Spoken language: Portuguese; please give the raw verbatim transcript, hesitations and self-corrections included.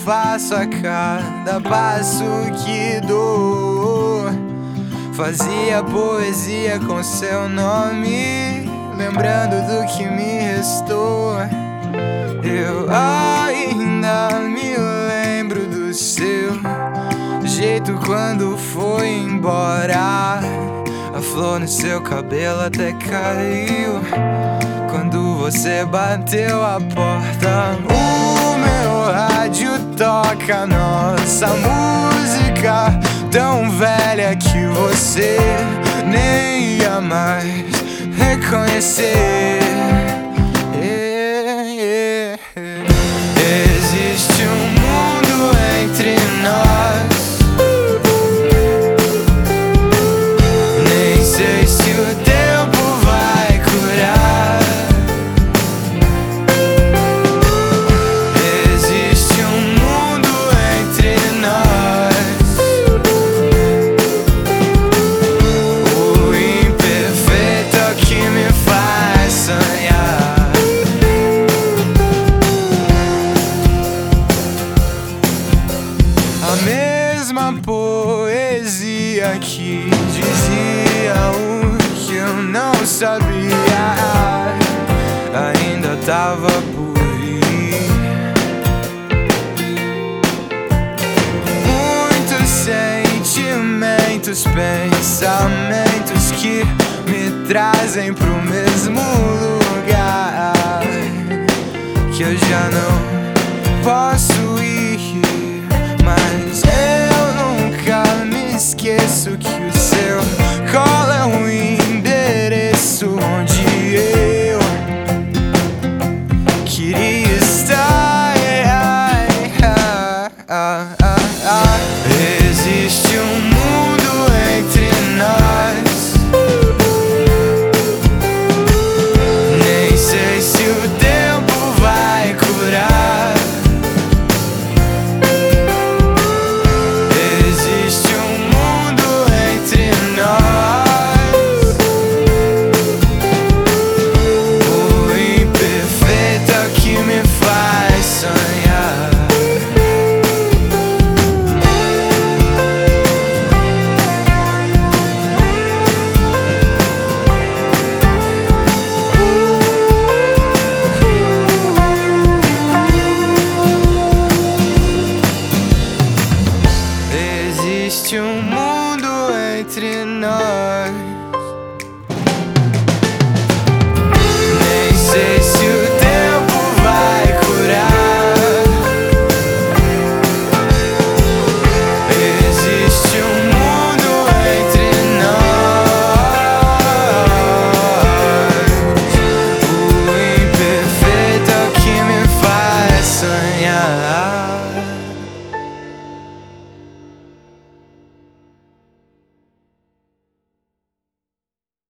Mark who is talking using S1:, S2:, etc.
S1: faço a cada passo que dou. Fazia poesia com seu nome, lembrando do que me restou. Eu ainda me lembro do seu jeito quando foi embora. A flor no seu cabelo até caiu quando você bateu a porta. O meu rádio toca nossa música, tão velha que você nem ia mais reconhecer. Existe um mundo entre nós, nem sei se o tempo vai curar. Existe um mundo entre nós, o imperfeito é o que me faz sonhar. A mesma poesia que dizia o que eu não sabia ainda tava por vir. Muitos sentimentos, pensamentos que me trazem pro mesmo lugar que eu já não posso ir, mas eu